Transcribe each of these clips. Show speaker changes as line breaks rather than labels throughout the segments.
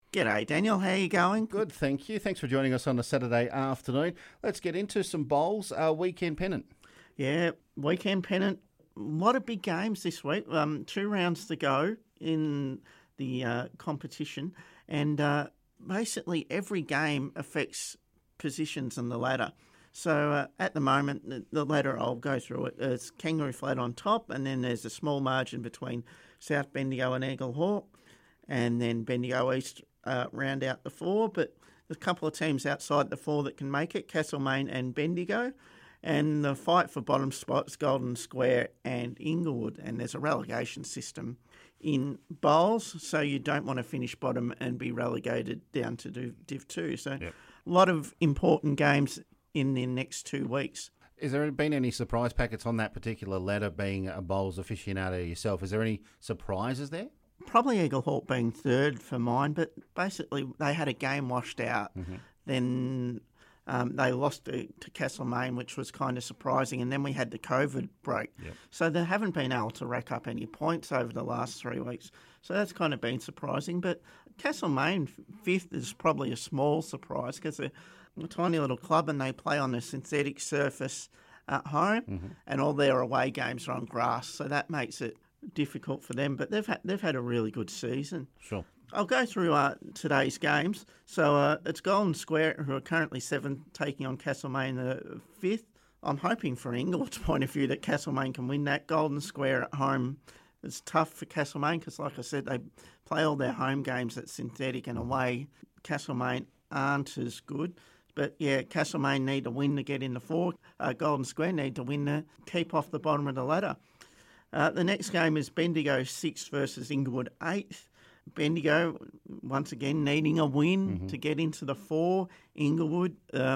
G'day, Daniel. How you going?
Good, thank you. Thanks for joining us on a Saturday afternoon. Let's get into some bowls. Weekend pennant.
Yeah, weekend pennant. A lot of big games this week. 2 rounds to go in the competition, and basically every game affects positions in the ladder. So at the moment, the ladder, I'll go through it. It's Kangaroo Flat on top, and then there's a small margin between South Bendigo and Eagle Hawk, and then Bendigo East round out the 4. But there's a couple of teams outside the 4 that can make it, Castlemaine and Bendigo. And the fight for bottom spots, Golden Square and Inglewood. And there's a relegation system in bowls, so you don't want to finish bottom and be relegated down to Div 2. So a lot of important games in the next 2 weeks.
Has there been any surprise packets on that particular ladder, being a bowls aficionado yourself? Is there any surprises there?
Probably Eagle Hawk being third for mine, but basically they had a game washed out. Then they lost to Castlemaine, which was kind of surprising, and then we had the COVID break. So they haven't been able to rack up any points over the last 3 weeks. So that's kind of been surprising. But Castlemaine, 5th, is probably a small surprise because they're a tiny little club and they play on a synthetic surface at home, and all their away games are on grass. So that makes it difficult for them. But they've had a really good season.
Sure.
I'll go through today's games. So it's Golden Square, who are currently 7th, taking on Castlemaine, the 5th. I'm hoping from Inglewood's point of view that Castlemaine can win that. Golden Square at home is tough for Castlemaine because, like I said, they play all their home games at synthetic, and away Castlemaine aren't as good. But, yeah, Castlemaine need to win to get in the 4. Golden Square need to win to keep off the bottom of the ladder. The next game is Bendigo 6th versus Inglewood 8th. Bendigo, once again, needing a win to get into the 4. Inglewood,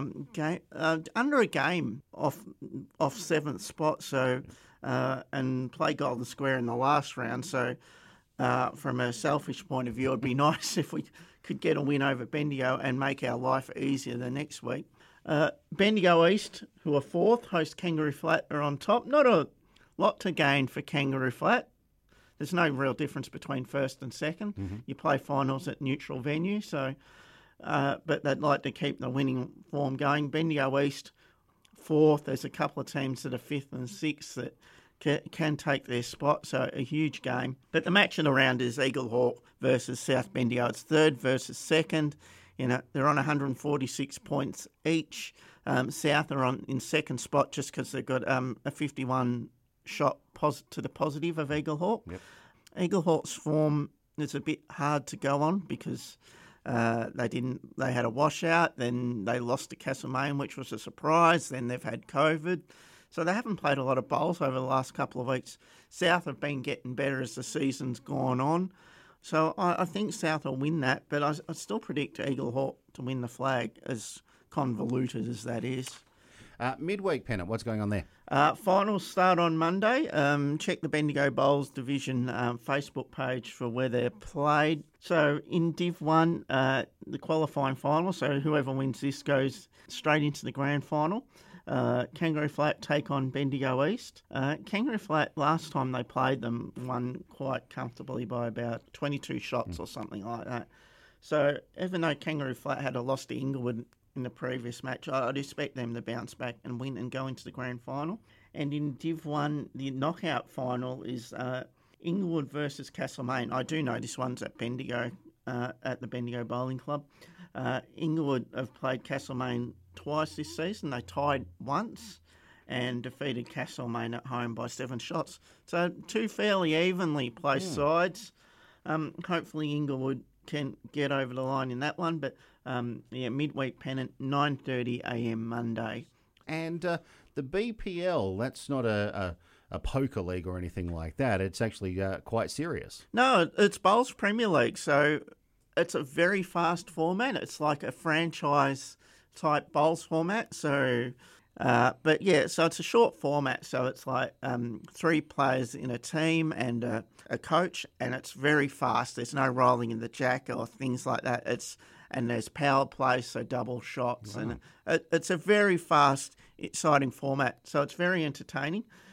under a game off 7th spot, so and play Golden Square in the last round. So from a selfish point of view, it'd be nice if we could get a win over Bendigo and make our life easier the next week. Bendigo East, who are 4th, host Kangaroo Flat, are on top. Not a lot to gain for Kangaroo Flat. There's no real difference between 1st and 2nd. You play finals at neutral venue, so but they'd like to keep the winning form going. Bendigo East, 4th. There's a couple of teams that are 5th and 6th that can take their spot, so a huge game. But the match of the round is Eagle Hawk versus South Bendigo. It's 3rd versus 2nd. They're on 146 points each. South are in 2nd spot just because they've got a 51 shot to the positive of Eagle Hawk. Eagle Hawk's form is a bit hard to go on because they had a washout, then they lost to Castlemaine, which was a surprise, then they've had COVID. So they haven't played a lot of bowls over the last couple of weeks. South have been getting better as the season's gone on. So I think South will win that, but I still predict Eagle Hawk to win the flag, as convoluted as that is.
Midweek pennant, what's going on there?
Finals start on Monday. Check the Bendigo Bowls Division Facebook page for where they're played. So in Div 1, the qualifying final, so whoever wins this goes straight into the grand final. Kangaroo Flat take on Bendigo East. Kangaroo Flat, last time they played them, won quite comfortably by about 22 shots or something like that. So even though Kangaroo Flat had a loss to Inglewood in the previous match, I'd expect them to bounce back and win and go into the grand final. And in Div 1, the knockout final is Inglewood versus Castlemaine. I do know this one's at Bendigo, at the Bendigo Bowling Club. Inglewood have played Castlemaine twice this season. They tied once and defeated Castlemaine at home by 7 shots. So 2 fairly evenly placed sides. Hopefully Inglewood can get over the line in that one. But midweek pennant, 9:30am Monday.
And the BPL, that's not a poker league or anything like that. It's actually quite serious.
No, it's Bowls Premier League. So it's a very fast format. It's like a franchise type bowls format. So, but yeah, so it's a short format. So it's like 3 players in a team and a coach, and it's very fast. There's no rolling in the jack or things like that. And there's power play, so double shots, and it's a very fast, exciting format. So it's very entertaining.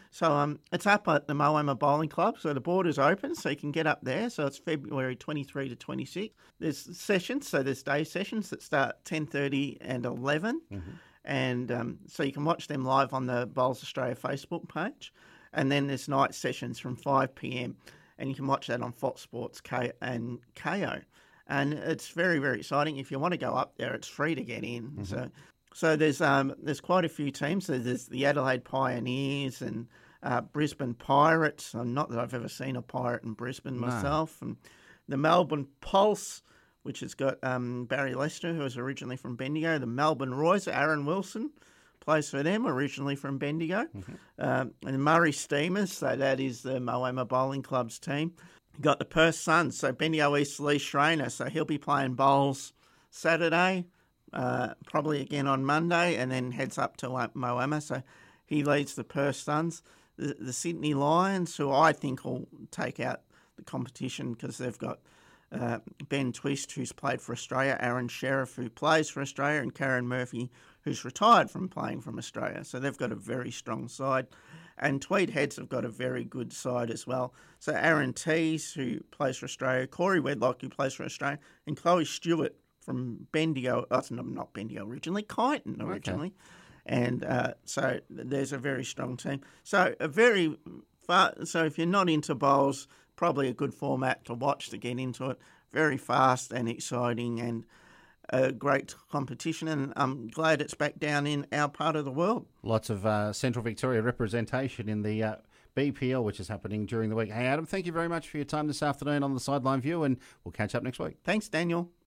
So it's up at the Moama Bowling Club. So the border's open, so you can get up there. So it's February 23 to 26. There's sessions, so there's day sessions that start 10:30 and 11. And so you can watch them live on the Bowls Australia Facebook page. And then there's night sessions from 5 p.m. And you can watch that on Fox Sports and KO. And it's very, very exciting. If you want to go up there, it's free to get in. So there's quite a few teams. So there's the Adelaide Pioneers and Brisbane Pirates. Not that I've ever seen a pirate in Brisbane myself. And the Melbourne Pulse, which has got Barry Lester, who was originally from Bendigo. The Melbourne Royals, Aaron Wilson plays for them, originally from Bendigo. And the Murray Steamers, so that is the Moama Bowling Club's team. You've got the Perth Suns, so Bendigo East Lee Schreiner, so he'll be playing bowls Saturday, probably again on Monday, and then heads up to Moama, so he leads the Perth Suns. The Sydney Lions, who I think will take out the competition because they've got Ben Twist, who's played for Australia, Aaron Sheriff, who plays for Australia, and Karen Murphy, who's retired from playing from Australia. So they've got a very strong side. And Tweed Heads have got a very good side as well. So Aaron Tees, who plays for Australia, Corey Wedlock, who plays for Australia, and Chloe Stewart from Bendigo, not Bendigo originally, Kyneton originally. Okay. And so there's a very strong team. So so if you're not into bowls, probably a good format to watch to get into it. Very fast and exciting and a great competition, and I'm glad it's back down in our part of the world.
Lots of Central Victoria representation in the BPL, which is happening during the week. Hey, Adam, thank you very much for your time this afternoon on the Sideline View, and we'll catch up next week.
Thanks, Daniel.